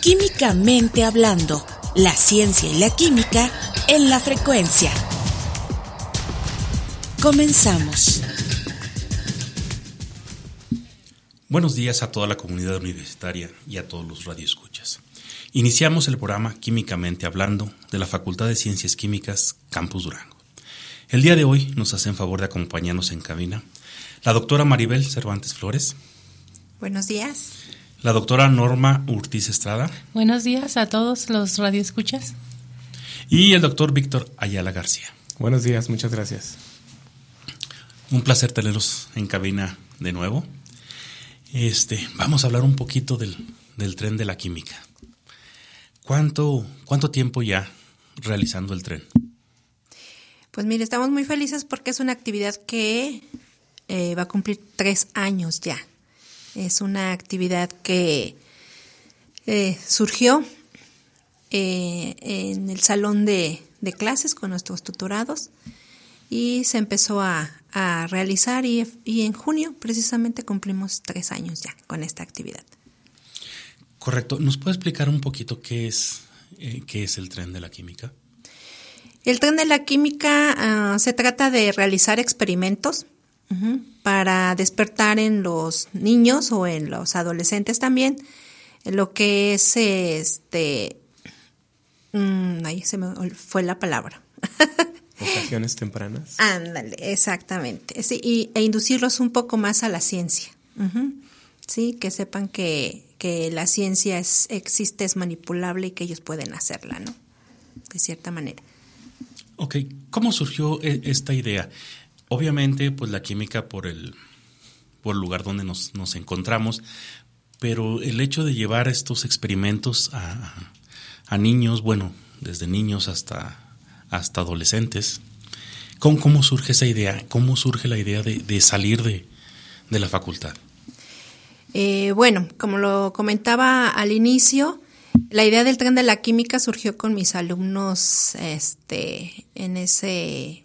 Químicamente hablando, la ciencia y la química en la frecuencia. Comenzamos. Buenos días a toda la comunidad universitaria y a todos los radioescuchas. Iniciamos el programa Químicamente Hablando de la Facultad de Ciencias Químicas, Campus Durango. El día de hoy nos hacen favor de acompañarnos en cabina la doctora Maribel Cervantes Flores. Buenos días. La doctora Norma Urtiz Estrada. Buenos días a todos los radioescuchas. Y el doctor Víctor Ayala García. Buenos días, muchas gracias. Un placer tenerlos en cabina de nuevo. Vamos a hablar un poquito del tren de la química. ¿Cuánto tiempo ya realizando el tren? Pues mire, estamos muy felices porque es una actividad que va a cumplir 3 años ya. Es una actividad que surgió en el salón de clases con nuestros tutorados y se empezó a realizar y en junio precisamente cumplimos 3 años ya con esta actividad. Correcto. ¿Nos puede explicar un poquito qué es el tren de la química? El tren de la química se trata de realizar experimentos para despertar en los niños o en los adolescentes también lo que es ahí se me fue la palabra. Vocaciones tempranas. Ándale, exactamente. Sí, e inducirlos un poco más a la ciencia. Sí, que sepan que la ciencia existe, es manipulable y que ellos pueden hacerla, ¿no? De cierta manera. Ok, ¿cómo surgió esta idea? Obviamente, pues la química por el lugar donde nos encontramos, pero el hecho de llevar estos experimentos a niños, bueno, desde niños hasta adolescentes, ¿cómo surge esa idea? ¿Cómo surge la idea de salir de la facultad? Bueno, como lo comentaba al inicio, la idea del tren de la química surgió con mis alumnos en ese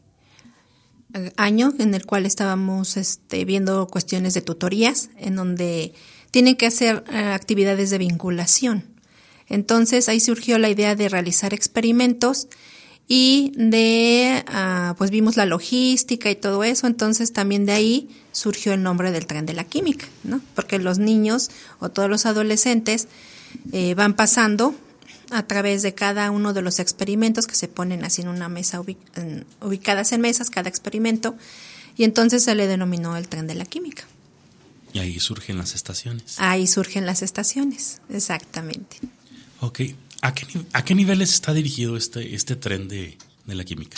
año en el cual estábamos viendo cuestiones de tutorías en donde tienen que hacer actividades de vinculación. Entonces ahí surgió la idea de realizar experimentos y pues vimos la logística y todo eso, entonces también de ahí surgió el nombre del tren de la química, ¿no? Porque los niños o todos los adolescentes van pasando a través de cada uno de los experimentos que se ponen así en una mesa, ubicadas en mesas, cada experimento, y entonces se le denominó el tren de la química. Y ahí surgen las estaciones. Ahí surgen las estaciones, exactamente. Ok. ¿A qué niveles está dirigido este tren de la química?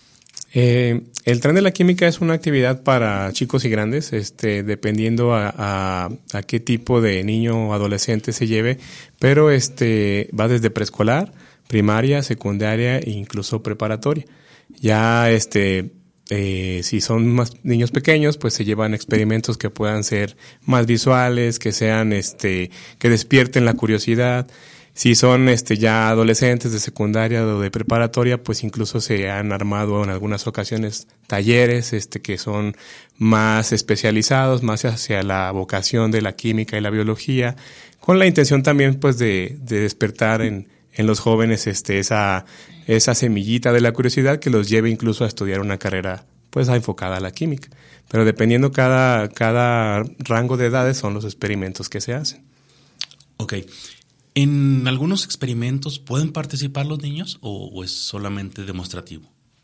El tren de la química es una actividad para chicos y grandes, dependiendo a qué tipo de niño o adolescente se lleve, pero va desde preescolar, primaria, secundaria e incluso preparatoria. Ya si son más niños pequeños, pues se llevan experimentos que puedan ser más visuales, que sean que despierten la curiosidad. Si son ya adolescentes de secundaria o de preparatoria, pues incluso se han armado en algunas ocasiones talleres que son más especializados, más hacia la vocación de la química y la biología, con la intención también pues de despertar en los jóvenes esa semillita de la curiosidad que los lleve incluso a estudiar una carrera pues enfocada a la química. Pero dependiendo cada rango de edades son los experimentos que se hacen. Okay. ¿En algunos experimentos pueden participar los niños o es solamente demostrativo?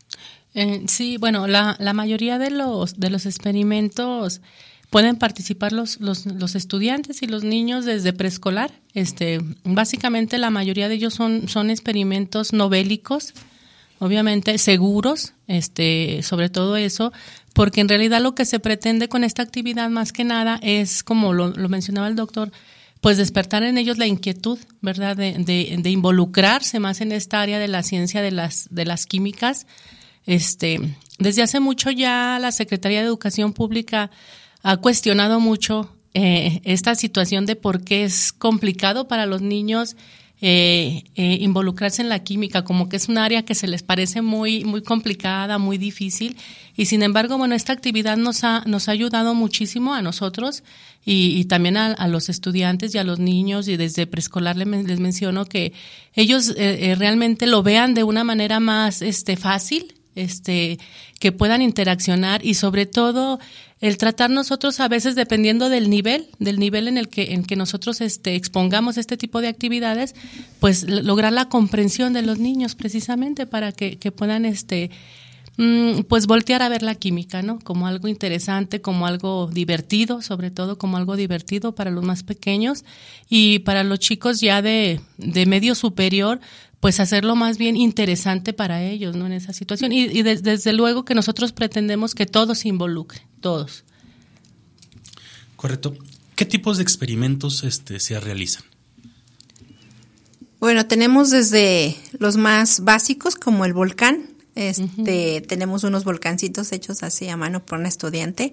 Sí, bueno, la mayoría de los experimentos pueden participar los estudiantes y los niños desde preescolar. Básicamente la mayoría de ellos son experimentos no bélicos, obviamente seguros, sobre todo eso, porque en realidad lo que se pretende con esta actividad más que nada es, como lo mencionaba el doctor, pues despertar en ellos la inquietud, ¿verdad? De involucrarse más en esta área de la ciencia de las químicas. Desde hace mucho ya la Secretaría de Educación Pública ha cuestionado mucho esta situación de por qué es complicado para los niños involucrarse en la química, como que es un área que se les parece muy, muy complicada, muy difícil, y sin embargo, bueno, esta actividad nos ha ayudado muchísimo a nosotros y también a los estudiantes y a los niños, y desde preescolar les menciono que ellos realmente lo vean de una manera más fácil, que puedan interaccionar, y sobre todo el tratar nosotros a veces, dependiendo del nivel en el que nosotros expongamos este tipo de actividades, pues lograr la comprensión de los niños precisamente para que puedan pues voltear a ver la química, ¿no? Como algo interesante, como algo divertido, sobre todo como algo divertido para los más pequeños, y para los chicos ya de medio superior, pues hacerlo más bien interesante para ellos, ¿no? En esa situación. Y desde luego que nosotros pretendemos que todos se involucren, todos. Correcto. ¿Qué tipos de experimentos se realizan? Bueno, tenemos desde los más básicos, como el volcán. Tenemos unos volcancitos hechos así a mano por un estudiante.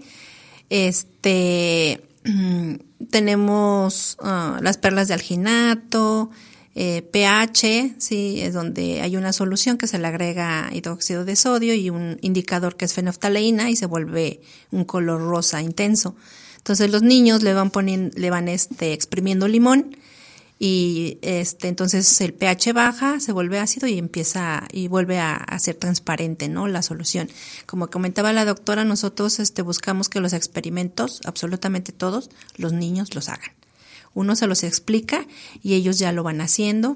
Tenemos las perlas de alginato, pH, sí, es donde hay una solución que se le agrega hidróxido de sodio y un indicador que es fenolftaleína y se vuelve un color rosa intenso. Entonces los niños le van exprimiendo limón y entonces el pH baja, se vuelve ácido y vuelve a ser transparente, ¿no? La solución. Como comentaba la doctora, nosotros buscamos que los experimentos, absolutamente todos, los niños los hagan. Uno se los explica y ellos ya lo van haciendo.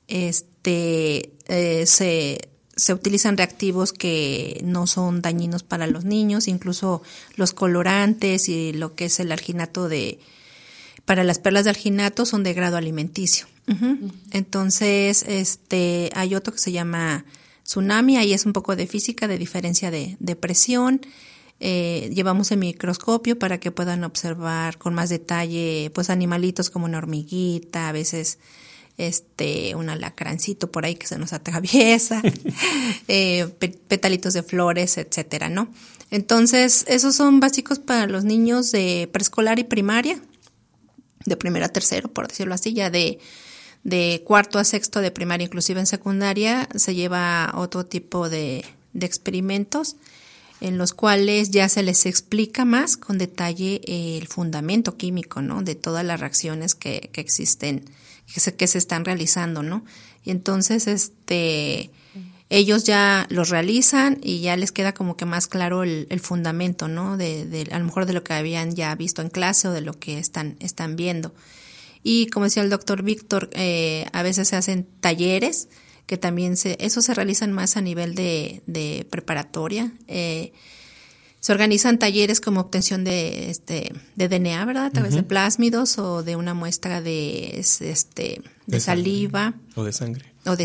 Se utilizan reactivos que no son dañinos para los niños, incluso los colorantes y lo que es el alginato para las perlas de alginato son de grado alimenticio. Uh-huh. Entonces, hay otro que se llama tsunami, ahí es un poco de física, de diferencia de presión. Llevamos el microscopio para que puedan observar con más detalle pues animalitos como una hormiguita, a veces un alacrancito por ahí que se nos atraviesa, petalitos de flores, etcétera, ¿no? Entonces, esos son básicos para los niños de preescolar y primaria, de primero a tercero, por decirlo así. Ya de cuarto a sexto de primaria, inclusive en secundaria, se lleva otro tipo de experimentos en los cuales ya se les explica más con detalle el fundamento químico, ¿no? De todas las reacciones que existen, que se están realizando, ¿no? Y entonces, ellos ya los realizan y ya les queda como que más claro el fundamento, ¿no? De a lo mejor de lo que habían ya visto en clase o de lo que están viendo. Y como decía el doctor Víctor, a veces se hacen talleres que también eso se realizan más a nivel de preparatoria. Se organizan talleres como obtención de DNA, ¿verdad? A través de plásmidos o de una muestra de saliva. O de sangre.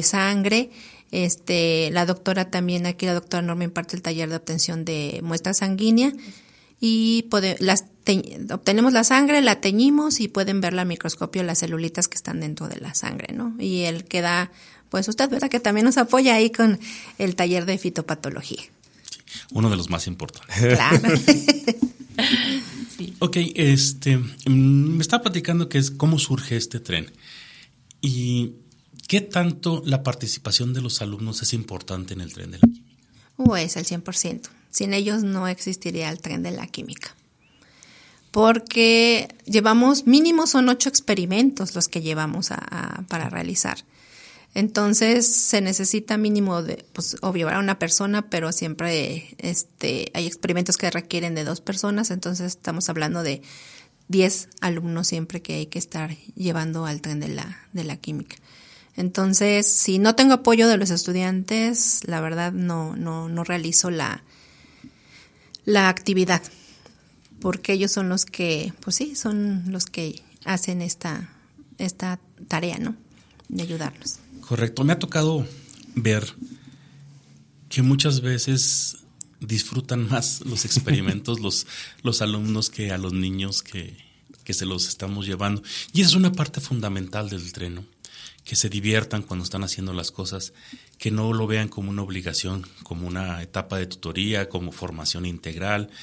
La doctora también, aquí la doctora Norma imparte el taller de obtención de muestra sanguínea y obtenemos la sangre, la teñimos y pueden ver al microscopio las celulitas que están dentro de la sangre, ¿no? Y él queda, pues usted, ¿verdad? Que también nos apoya ahí con el taller de fitopatología. Uno de los más importantes. Claro. Sí. Ok, me estaba platicando cómo surge este tren y qué tanto la participación de los alumnos es importante en el tren de la química. Es el 100%. Sin ellos no existiría el tren de la química. Porque mínimo son 8 experimentos los que llevamos para realizar. Entonces se necesita mínimo obvio, una persona, pero siempre hay experimentos que requieren de 2 personas, entonces estamos hablando de 10 alumnos siempre que hay que estar llevando al tren de la química. Entonces, si no tengo apoyo de los estudiantes, la verdad no realizo la actividad, porque ellos son los que, son los que hacen esta tarea, ¿no? De ayudarnos. Correcto. Me ha tocado ver que muchas veces disfrutan más los experimentos los alumnos que a los niños que se los estamos llevando. Y esa es una parte fundamental del tren, ¿no? Que se diviertan cuando están haciendo las cosas, que no lo vean como una obligación, como una etapa de tutoría, como formación integral,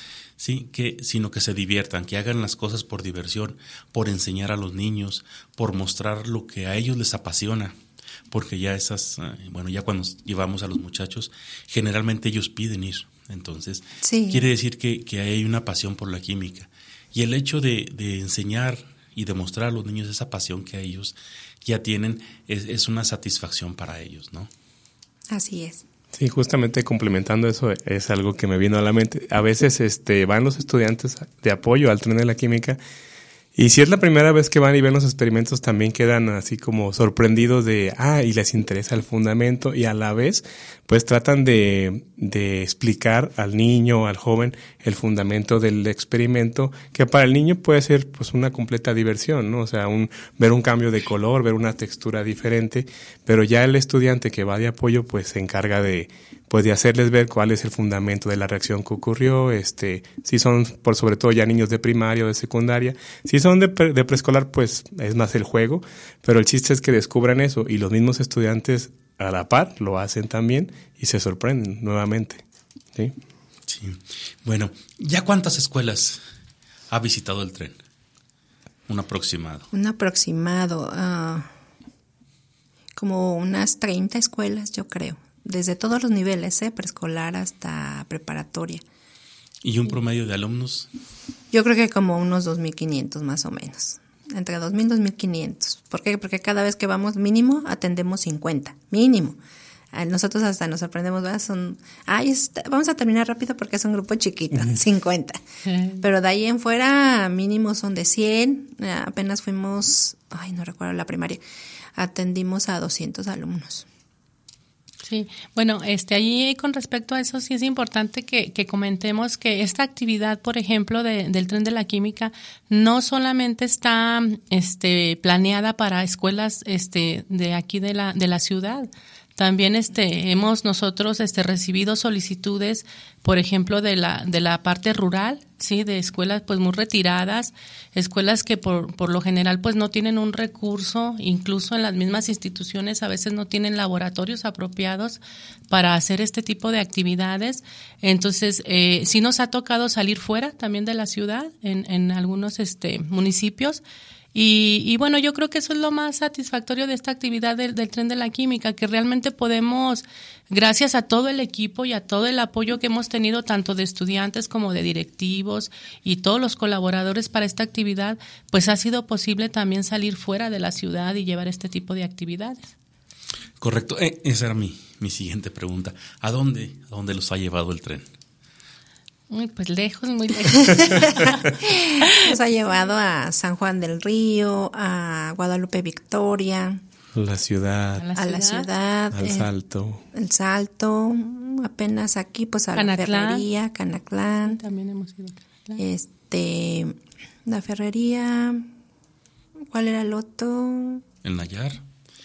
sí, sino que se diviertan, que hagan las cosas por diversión, por enseñar a los niños, por mostrar lo que a ellos les apasiona, porque ya ya cuando llevamos a los muchachos, generalmente ellos piden ir, entonces quiere decir que hay una pasión por la química, y el hecho de enseñar y demostrar a los niños esa pasión que a ellos ya tienen es una satisfacción para ellos, ¿no? Así es. Sí, justamente complementando eso, es algo que me vino a la mente. A veces van los estudiantes de apoyo al tren de la química, y si es la primera vez que van y ven los experimentos, también quedan así como sorprendidos y les interesa el fundamento, y a la vez pues tratan de explicar al niño, al joven, el fundamento del experimento, que para el niño puede ser pues una completa diversión, ¿no? O sea, ver un cambio de color, ver una textura diferente, pero ya el estudiante que va de apoyo pues se encarga de hacerles ver cuál es el fundamento de la reacción que ocurrió, si son por sobre todo ya niños de primaria o de secundaria, si son de preescolar pues es más el juego, pero el chiste es que descubran eso, y los mismos estudiantes a la par lo hacen también y se sorprenden nuevamente, ¿sí? Sí. Bueno, ¿ya cuántas escuelas ha visitado el tren? Un aproximado. Como unas 30 escuelas, yo creo. Desde todos los niveles, preescolar hasta preparatoria. ¿Y un promedio de alumnos? Yo creo que como unos 2.500 más o menos. Entre 2.000 y 2.500. ¿Por qué? Porque cada vez que vamos mínimo atendemos 50. Mínimo. Nosotros hasta nos sorprendemos, ¿verdad? Vamos a terminar rápido porque es un grupo chiquito, 50. Pero de ahí en fuera mínimo son de 100. Apenas fuimos, no recuerdo la primaria, atendimos a 200 alumnos. Sí, bueno, allí con respecto a eso sí es importante que comentemos que esta actividad, por ejemplo, del tren de la química, no solamente está planeada para escuelas de aquí de la ciudad. También hemos nosotros recibido solicitudes, por ejemplo, de la parte rural, sí, de escuelas pues muy retiradas, escuelas que por lo general pues no tienen un recurso, incluso en las mismas instituciones a veces no tienen laboratorios apropiados para hacer este tipo de actividades. Entonces, sí nos ha tocado salir fuera también de la ciudad en algunos municipios. Y bueno, yo creo que eso es lo más satisfactorio de esta actividad del tren de la química, que realmente podemos, gracias a todo el equipo y a todo el apoyo que hemos tenido tanto de estudiantes como de directivos y todos los colaboradores para esta actividad, pues ha sido posible también salir fuera de la ciudad y llevar este tipo de actividades. Correcto, esa era mi siguiente pregunta. ¿A dónde los ha llevado el tren? Pues lejos, muy lejos. Nos ha llevado a San Juan del Río, a Guadalupe Victoria. A la ciudad. Al Salto. El Salto. Apenas aquí, pues a la Ferrería, Canaclán. También hemos ido a Canaclán. La Ferrería. ¿Cuál era el otro? El Nayar.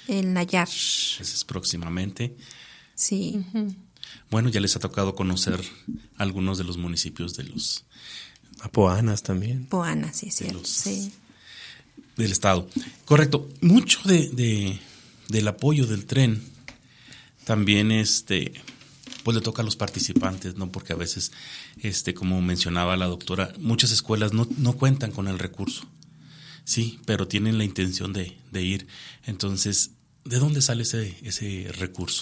Ese es próximamente. Sí. Uh-huh. Bueno, ya les ha tocado conocer algunos de los municipios de los... A Poanas también. Poanas, sí, es cierto, sí. Del estado. Correcto. Mucho del apoyo del tren también pues le toca a los participantes, ¿no? Porque a veces, como mencionaba la doctora, muchas escuelas no cuentan con el recurso. Sí, pero tienen la intención de ir. Entonces, ¿de dónde sale ese recurso?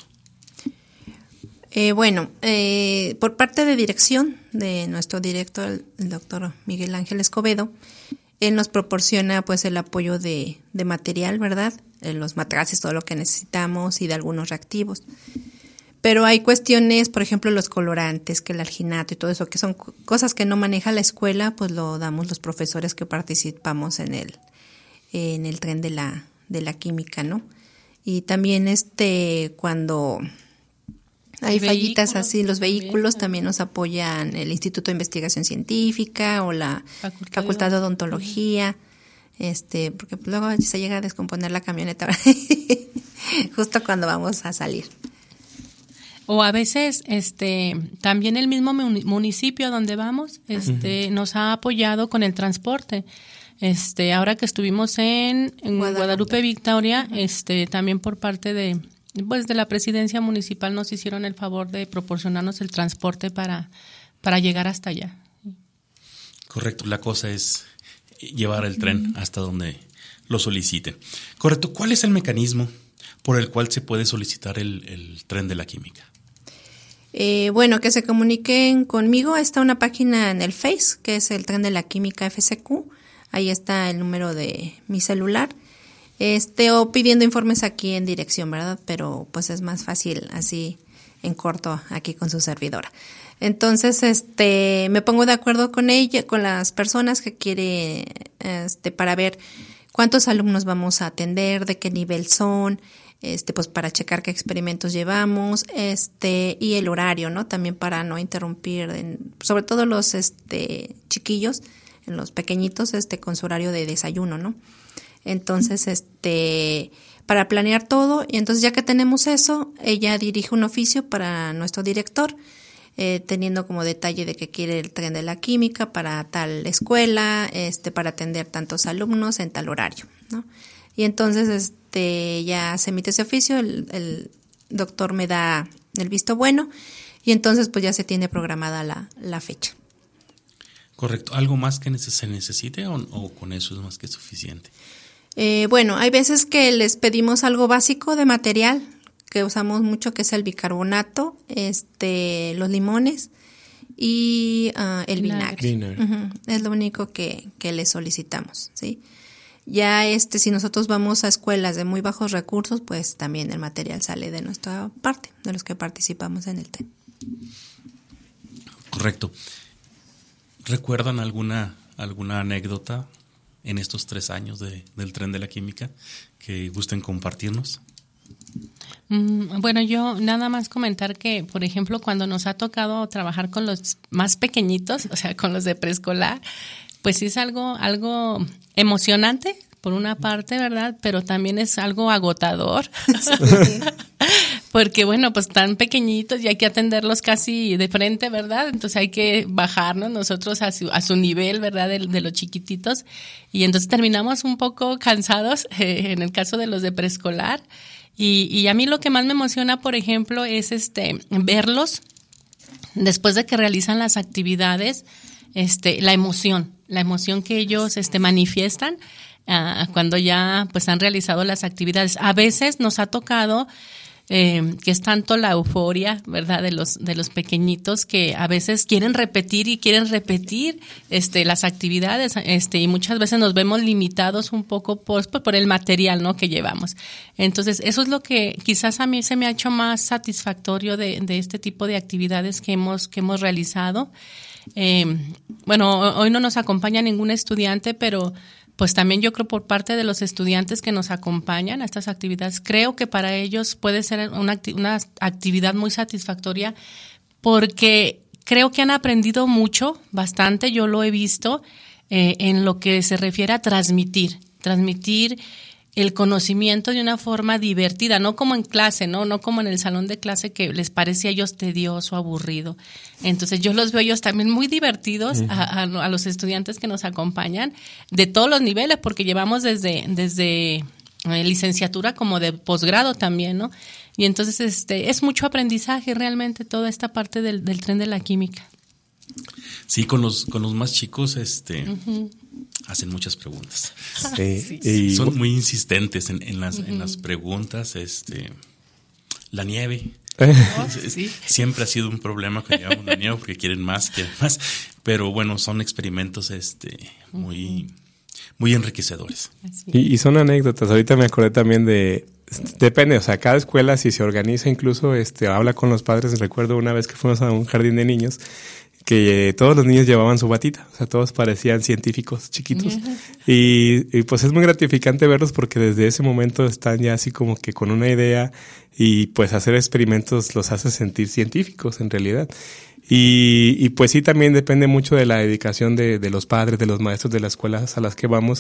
Por parte de dirección de nuestro director, el doctor Miguel Ángel Escobedo, él nos proporciona pues el apoyo de material, ¿verdad? Los matraces, todo lo que necesitamos y de algunos reactivos. Pero hay cuestiones, por ejemplo, los colorantes, que el alginato y todo eso, que son cosas que no maneja la escuela, pues lo damos los profesores que participamos en el tren de la química, ¿no? Y también cuando hay fallitas así, los vehículos también nos apoyan el Instituto de Investigación Científica o la Facultad de Odontología, porque luego se llega a descomponer la camioneta justo cuando vamos a salir. O a veces también el mismo municipio donde vamos nos ha apoyado con el transporte. Ahora que estuvimos en Guadalupe Victoria, también por parte de la presidencia municipal nos hicieron el favor de proporcionarnos el transporte para llegar hasta allá. Correcto, la cosa es llevar el tren hasta donde lo solicite. Correcto, ¿cuál es el mecanismo por el cual se puede solicitar el tren de la química? Bueno, que se comuniquen conmigo. Está una página en el Face, que es el Tren de la Química FCQ. Ahí está el número de mi celular. O pidiendo informes aquí en dirección, ¿verdad? Pero pues es más fácil así en corto aquí con su servidora. Entonces, me pongo de acuerdo con ella, con las personas que quiere, para ver cuántos alumnos vamos a atender, de qué nivel son, pues para checar qué experimentos llevamos, y el horario, ¿no? También para no interrumpir, sobre todo los, chiquillos, en los pequeñitos, con su horario de desayuno, ¿no? Entonces, para planear todo, y entonces ya que tenemos eso, ella dirige un oficio para nuestro director, teniendo como detalle de que quiere el tren de la química para tal escuela, para atender tantos alumnos en tal horario, ¿no? Y entonces, ya se emite ese oficio, el doctor me da el visto bueno, y entonces pues ya se tiene programada la fecha. Correcto. ¿Algo más que se necesite o con eso es más que suficiente? Bueno, hay veces que les pedimos algo básico de material que usamos mucho, que es el bicarbonato, los limones y el vinagre. Uh-huh. Es lo único que les solicitamos, ¿sí? Ya si nosotros vamos a escuelas de muy bajos recursos, pues también el material sale de nuestra parte, de los que participamos en el TEN. Correcto. ¿Recuerdan alguna anécdota en estos 3 años del Tren de la Química que gusten compartirnos? Bueno, yo nada más comentar que, por ejemplo, cuando nos ha tocado trabajar con los más pequeñitos, o sea, con los de preescolar, pues sí es algo emocionante, por una parte, ¿verdad? Pero también es algo agotador. Sí. Porque, bueno, pues tan pequeñitos y hay que atenderlos casi de frente, ¿verdad? Entonces hay que bajarnos nosotros a su nivel, ¿verdad? De los chiquititos. Y entonces terminamos un poco cansados, en el caso de los de preescolar. Y a mí lo que más me emociona, por ejemplo, es verlos después de que realizan las actividades, la emoción que ellos manifiestan cuando ya pues han realizado las actividades. A veces nos ha tocado que es tanto la euforia, ¿verdad? De los pequeñitos que a veces quieren repetir las actividades, y muchas veces nos vemos limitados un poco por el material, ¿no? Que llevamos. Entonces, eso es lo que quizás a mí se me ha hecho más satisfactorio de este tipo de actividades que hemos realizado. Bueno, hoy no nos acompaña ningún estudiante, pero pues también yo creo por parte de los estudiantes que nos acompañan a estas actividades, creo que para ellos puede ser una actividad muy satisfactoria porque creo que han aprendido mucho, bastante, yo lo he visto, en lo que se refiere a transmitir el conocimiento de una forma divertida, no como en clase, no como en el salón de clase que les parece a ellos tedioso, aburrido. Entonces yo los veo ellos también muy divertidos, uh-huh, a los estudiantes que nos acompañan de todos los niveles, porque llevamos desde licenciatura como de posgrado también, ¿no? Y entonces es mucho aprendizaje realmente toda esta parte del tren de la química. Sí, con los más chicos, uh-huh, hacen muchas preguntas. Sí. Y son muy insistentes en las preguntas. La nieve. Sí. Siempre ha sido un problema que llevamos la nieve porque quieren más. Pero bueno, son experimentos muy, muy enriquecedores. Y son anécdotas. Ahorita me acordé también depende, o sea, cada escuela si se organiza incluso, habla con los padres. Recuerdo una vez que fuimos a un jardín de niños que todos los niños llevaban su batita, o sea, todos parecían científicos chiquitos. Uh-huh. Y pues es muy gratificante verlos porque desde ese momento están ya así como que con una idea y pues hacer experimentos los hace sentir científicos en realidad. Y pues sí, también depende mucho de la dedicación de los padres, de los maestros de las escuelas a las que vamos,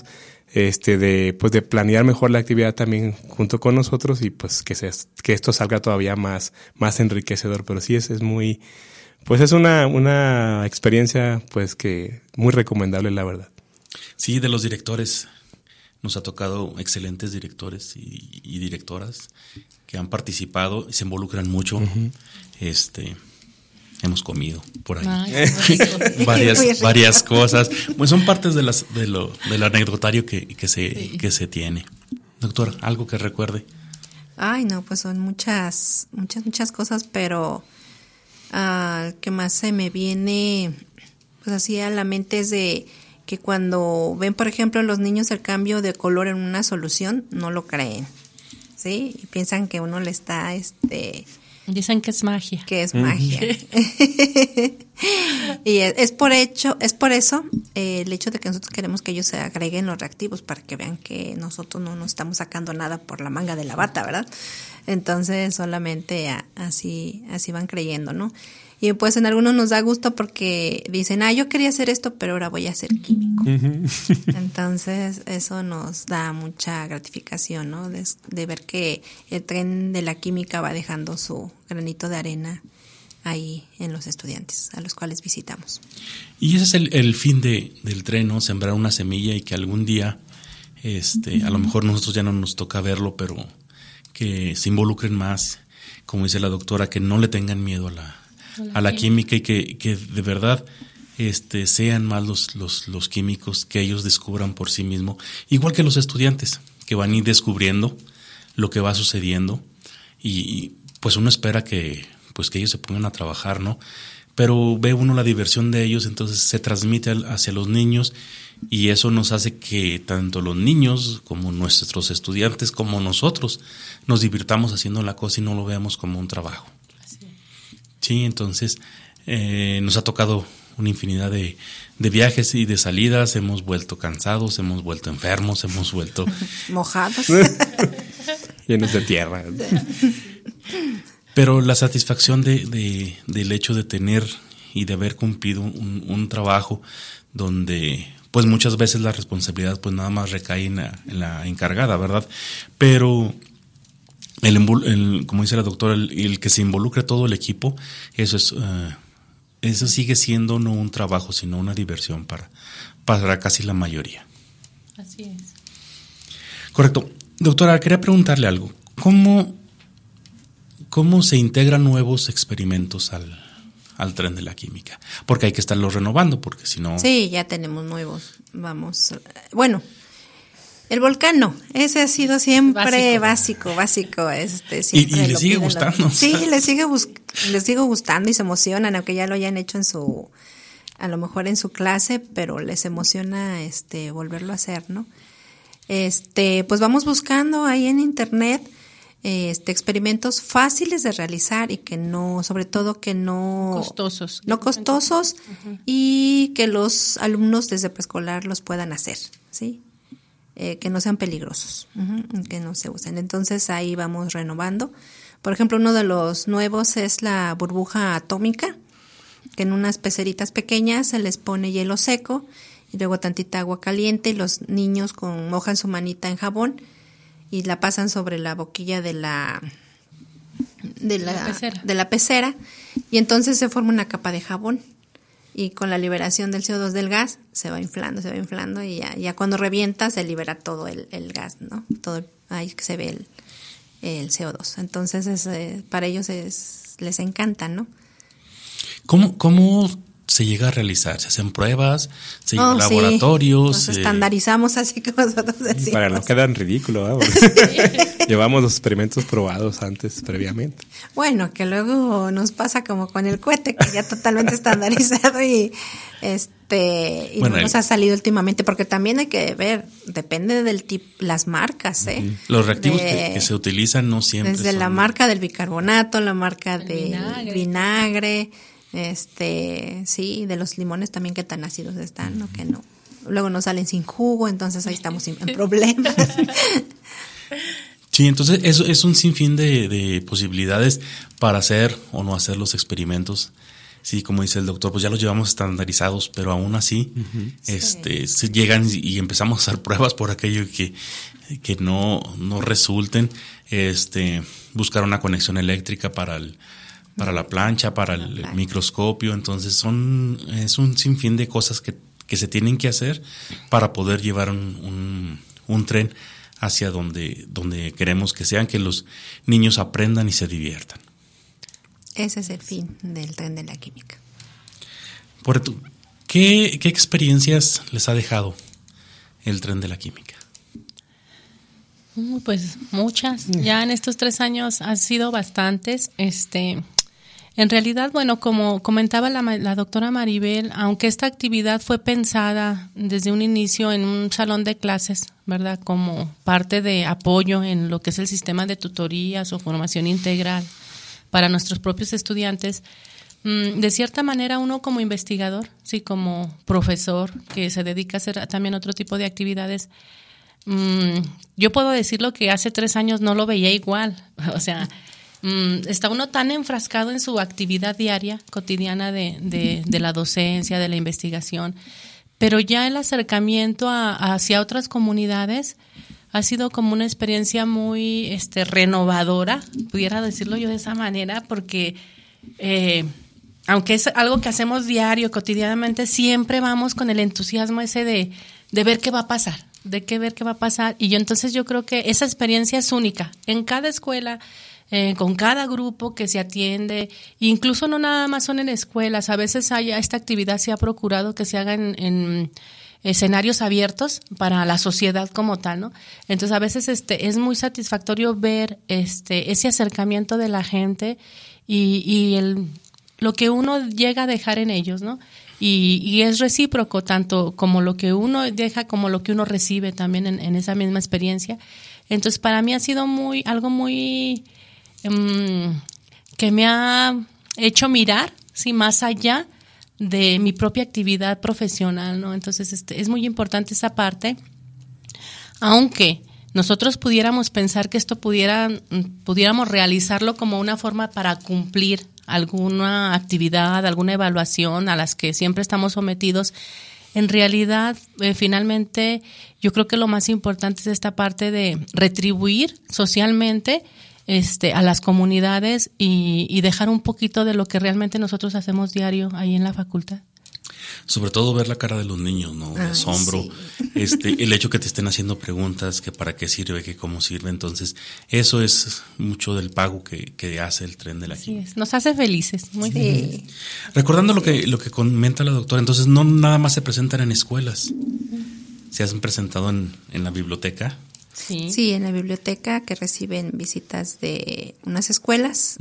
de planear mejor la actividad también junto con nosotros y pues que esto salga todavía más enriquecedor. Pero sí es muy, pues es una experiencia pues que muy recomendable, la verdad. Sí, de los directores nos ha tocado excelentes directores y directoras que han participado y se involucran mucho, uh-huh, hemos comido por ahí. Ay, qué rico. varias cosas. Pues son partes del anecdotario que se tiene. Doctora, ¿algo que recuerde? Ay, no, pues son muchas cosas, pero que más se me viene pues así a la mente es de que cuando ven, por ejemplo, los niños el cambio de color en una solución, no lo creen, ¿sí? Y piensan que uno le está, Dicen que es magia. Que es magia. Y es por eso el hecho de que nosotros queremos que ellos se agreguen los reactivos para que vean que nosotros no nos estamos sacando nada por la manga de la bata, ¿verdad? Entonces solamente así van creyendo, ¿no? Y pues en algunos nos da gusto porque dicen, yo quería hacer esto, pero ahora voy a ser químico. Entonces eso nos da mucha gratificación, ¿no? De ver que el tren de la química va dejando su granito de arena ahí en los estudiantes a los cuales visitamos. Y ese es el fin del tren, ¿no? Sembrar una semilla y que algún día, a lo mejor nosotros ya no nos toca verlo, pero que se involucren más, como dice la doctora, que no le tengan miedo a la química y que de verdad sean más los químicos, que ellos descubran por sí mismos, igual que los estudiantes, que van a ir descubriendo lo que va sucediendo y pues uno espera que ellos se pongan a trabajar, ¿no? Pero ve uno la diversión de ellos, entonces se transmite hacia los niños y eso nos hace que tanto los niños como nuestros estudiantes como nosotros nos divirtamos haciendo la cosa y no lo veamos como un trabajo. Sí, entonces nos ha tocado una infinidad de viajes y de salidas, hemos vuelto cansados, hemos vuelto enfermos, hemos vuelto mojados, llenos de tierra. Pero la satisfacción del hecho de tener y de haber cumplido un trabajo donde pues muchas veces la responsabilidad pues nada más recae en la encargada, ¿verdad? Pero como dice la doctora, el que se involucre todo el equipo, eso sigue siendo no un trabajo, sino una diversión para casi la mayoría. Así es. Correcto. Doctora, quería preguntarle algo. ¿Cómo se integran nuevos experimentos al tren de la química? Porque hay que estarlos renovando, porque si no... Sí, ya tenemos nuevos. Bueno, el volcán no, ese ha sido siempre básico. Siempre y le sigue gustando. Sí, les sigue gustando y se emocionan, aunque ya lo hayan hecho a lo mejor en su clase, pero les emociona volverlo a hacer, ¿no? Pues vamos buscando ahí en internet experimentos fáciles de realizar y que no, sobre todo que no costosos. No costosos uh-huh. Y que los alumnos desde preescolar los puedan hacer, ¿sí? Que no sean peligrosos, uh-huh, que no se usen. Entonces ahí vamos renovando. Por ejemplo, uno de los nuevos es la burbuja atómica, que en unas peceritas pequeñas se les pone hielo seco y luego tantita agua caliente y los niños mojan su manita en jabón y la pasan sobre la boquilla de la pecera y entonces se forma una capa de jabón y con la liberación del CO2 del gas se va inflando y ya cuando revienta se libera todo el gas, ¿no? Todo ahí se ve el CO2. Entonces para ellos les encanta, ¿no? ¿Cómo se llega a realizar? ¿Se hacen pruebas? ¿Se llevan laboratorios? Sí. Nos estandarizamos así como nosotros decimos. Para no quedar en ridículo, llevamos los experimentos probados previamente. Bueno, que luego nos pasa como con el cohete, que ya totalmente estandarizado y no nos ha salido últimamente, porque también hay que ver, depende del tipo, las marcas, Los reactivos que se utilizan no siempre desde la marca del bicarbonato, la marca del vinagre, sí, de los limones también que tan ácidos están, ¿no? Que no. Luego nos salen sin jugo, entonces ahí estamos en problemas. Sí, entonces eso es un sinfín de posibilidades para hacer o no hacer los experimentos. Sí, como dice el doctor, pues ya los llevamos estandarizados, pero aún así, se llegan y empezamos a hacer pruebas por aquello que no resulten, buscar una conexión eléctrica para la plancha, para el microscopio, entonces es un sinfín de cosas que se tienen que hacer para poder llevar un tren hacia donde queremos que sean, que los niños aprendan y se diviertan. Ese es el fin del tren de la química. ¿Qué experiencias les ha dejado el tren de la química? Pues muchas. Ya en estos 3 años han sido bastantes. En realidad, bueno, como comentaba la doctora Maribel, aunque esta actividad fue pensada desde un inicio en un salón de clases, ¿verdad? Como parte de apoyo en lo que es el sistema de tutorías o formación integral para nuestros propios estudiantes, de cierta manera uno como investigador, sí, como profesor que se dedica a hacer también otro tipo de actividades, yo puedo decirlo que hace 3 años no lo veía igual. O sea, está uno tan enfrascado en su actividad diaria, cotidiana de la docencia, de la investigación, pero ya el acercamiento hacia otras comunidades ha sido como una experiencia muy renovadora, pudiera decirlo yo de esa manera, porque aunque es algo que hacemos diario, cotidianamente, siempre vamos con el entusiasmo ese de ver qué va a pasar, y entonces yo creo que esa experiencia es única en cada escuela, con cada grupo que se atiende, incluso no nada más son en escuelas, a veces esta actividad se ha procurado que se haga en escenarios abiertos para la sociedad como tal, ¿no? Entonces a veces es muy satisfactorio ver ese acercamiento de la gente y lo que uno llega a dejar en ellos, ¿no? Y es recíproco, tanto como lo que uno deja como lo que uno recibe también en esa misma experiencia. Entonces para mí ha sido algo muy que me ha hecho mirar, sí, más allá de mi propia actividad profesional, ¿no? Entonces es muy importante esa parte, aunque nosotros pudiéramos pensar que esto pudiéramos realizarlo como una forma para cumplir alguna actividad, alguna evaluación a las que siempre estamos sometidos. En realidad, finalmente, yo creo que lo más importante es esta parte de retribuir socialmente a las comunidades y dejar un poquito de lo que realmente nosotros hacemos diario ahí en la facultad. Sobre todo ver la cara de los niños, ¿no? El asombro, sí. El hecho que te estén haciendo preguntas, que para qué sirve, que cómo sirve. Entonces, eso es mucho del pago que hace el tren de la química. Nos hace felices, muy felices. Recordando lo que comenta la doctora, entonces no nada más se presentan en escuelas, se han presentado en la biblioteca. Sí, en la biblioteca, que reciben visitas de unas escuelas.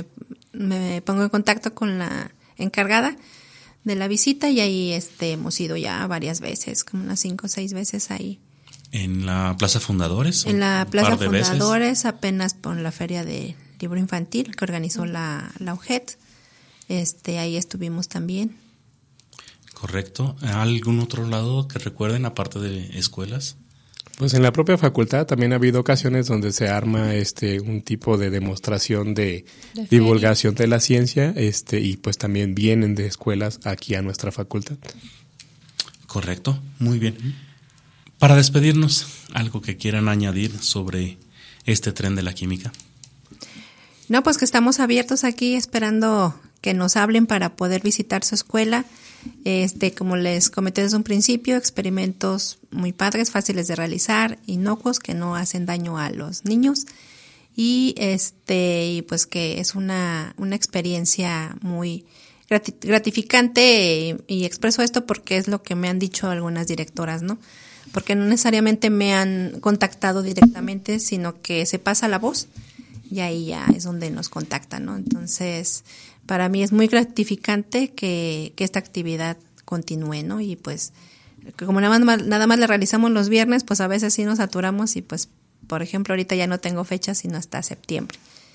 Me pongo en contacto con la encargada de la visita y ahí hemos ido ya varias veces, como unas 5 o 6 veces ahí. ¿En la Plaza Fundadores? En la Plaza Fundadores, apenas por la Feria de Libro Infantil que organizó la UGED. Ahí estuvimos también. Correcto. ¿Algún otro lado que recuerden aparte de escuelas? Pues en la propia facultad también ha habido ocasiones donde se arma un tipo de demostración de divulgación de la ciencia, y pues también vienen de escuelas aquí a nuestra facultad. Correcto, muy bien. Para despedirnos, algo que quieran añadir sobre este tren de la química. No, pues que estamos abiertos aquí esperando que nos hablen para poder visitar su escuela. Como les comenté desde un principio, experimentos muy padres, fáciles de realizar, inocuos, que no hacen daño a los niños y pues que es una experiencia muy gratificante y expreso esto porque es lo que me han dicho algunas directoras, ¿no? Porque no necesariamente me han contactado directamente, sino que se pasa la voz y ahí ya es donde nos contactan, ¿no? Entonces, para mí es muy gratificante que esta actividad continúe, ¿no? Y pues, como nada más la realizamos los viernes, pues a veces sí nos saturamos y pues, por ejemplo, ahorita ya no tengo fecha sino hasta septiembre.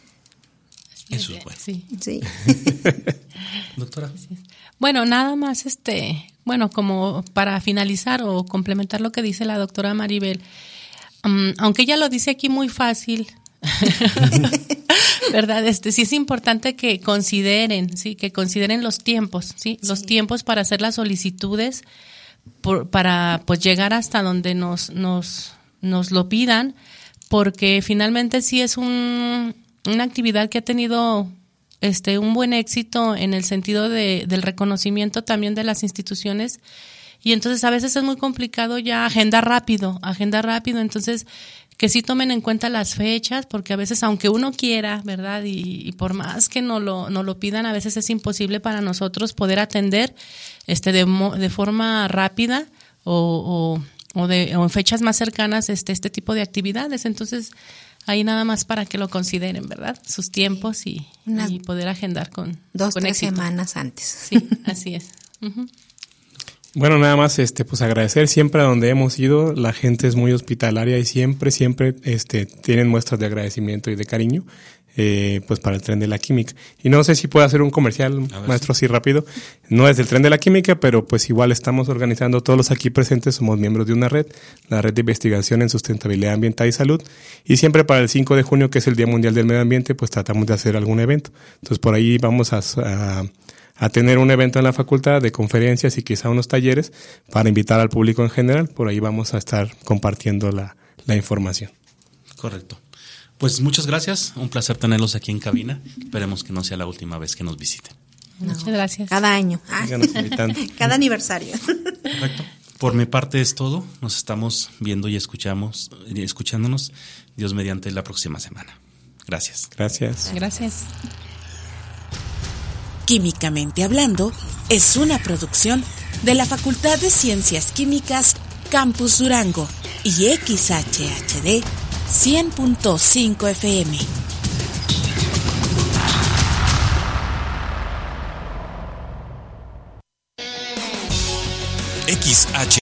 Eso es bueno. Sí. Doctora. Bueno, nada más, como para finalizar o complementar lo que dice la doctora Maribel, aunque ella lo dice aquí muy fácil, ¿verdad? Sí es importante que consideren los tiempos, ¿sí? Los tiempos para hacer las solicitudes, para pues llegar hasta donde nos lo pidan, porque finalmente sí es una actividad que ha tenido un buen éxito en el sentido del reconocimiento también de las instituciones y entonces a veces es muy complicado ya agendar rápido, entonces que sí tomen en cuenta las fechas, porque a veces aunque uno quiera, ¿verdad? Y por más que no lo pidan, a veces es imposible para nosotros poder atender de forma rápida o en fechas más cercanas este tipo de actividades. Entonces, ahí nada más para que lo consideren, ¿verdad? Sus tiempos y poder agendar con 2-3 éxito. semanas antes. Sí, así es. Uh-huh. Bueno, nada más pues agradecer siempre a donde hemos ido, la gente es muy hospitalaria y siempre tienen muestras de agradecimiento y de cariño pues para el Tren de la Química. Y no sé si puedo hacer un comercial, maestro, así rápido. No es del Tren de la Química, pero pues igual estamos organizando, todos los aquí presentes somos miembros de una red, la Red de Investigación en Sustentabilidad Ambiental y Salud, y siempre para el 5 de junio, que es el Día Mundial del Medio Ambiente, pues tratamos de hacer algún evento. Entonces por ahí vamos a tener un evento en la facultad de conferencias y quizá unos talleres para invitar al público en general. Por ahí vamos a estar compartiendo la información. Correcto. Pues muchas gracias, un placer tenerlos aquí en cabina. Esperemos que no sea la última vez que nos visiten. Muchas gracias. Cada año. Cada aniversario. Perfecto. Por mi parte es todo. Nos estamos viendo y escuchándonos. Dios mediante la próxima semana. Gracias. Gracias. Gracias. Químicamente Hablando es una producción de la Facultad de Ciencias Químicas Campus Durango y XHHD 100.5 FM. XH